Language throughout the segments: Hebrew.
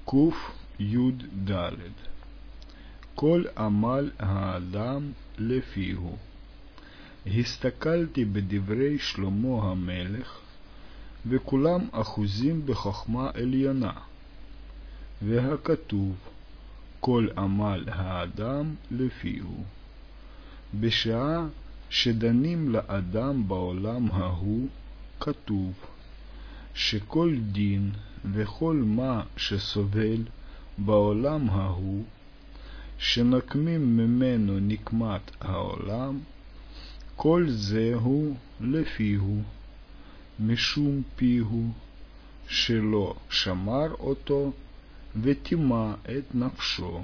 קי"ד כל עמל האדם לפיהו. הסתכלתי בדברי שלמה המלך, וכולם אחוזים בחוכמה עליונה. והכתוב, כל עמל האדם לפיהו. בשעה שדנים לאדם בעולם ההוא, כתוב, שכל דין וכל מה שסובל בעולם ההוא, שנקמים ממנו נקמת העולם, כל זהו לפיהו, משום פיהו, שלא שמר אותו וטימא את נפשו,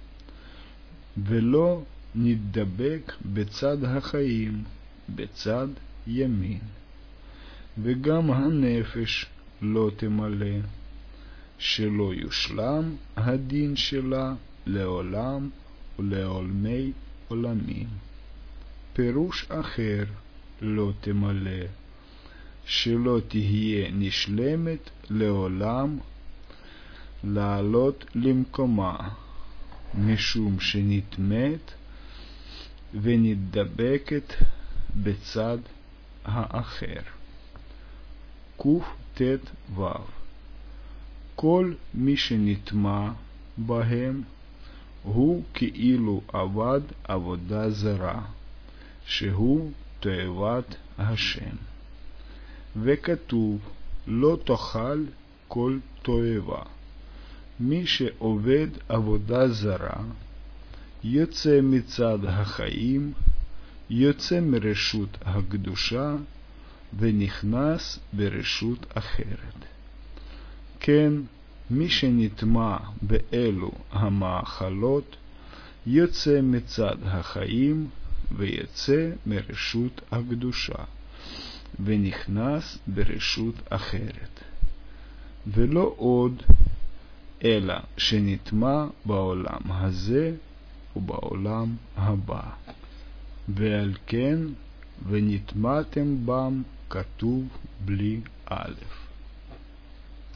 ולא נדבק בצד החיים, בצד ימין. וגם הנפש לא תמלא, שלא יושלם הדין שלה לעולם ולעולמי עולמים. פירוש אחר, לא תמלא, שלא תהיה נשלמת לעולם לעלות למקומה, משום שנטמאת ונדבקת בצד האחר. קט"ו כל מי שנטמא בהם הוא כאילו עבד עבודה זרה, שהוא תועבת השם. וכתוב, לא תאכל כל תועבה. מי שעובד עבודה זרה, יוצא מצד החיים, יוצא מרשות הקדושה, ונכנס ברשות אחרת. כן, מי שנטמא באלו המאכלות, יוצא מצד החיים, ויוצא מרשות הקדושה, ונכנס ברשות אחרת. ולא עוד, אלא שנטמא בעולם הזה ובעולם הבא. ועל כן, ונטמאתם בם, כתוב בלי א'.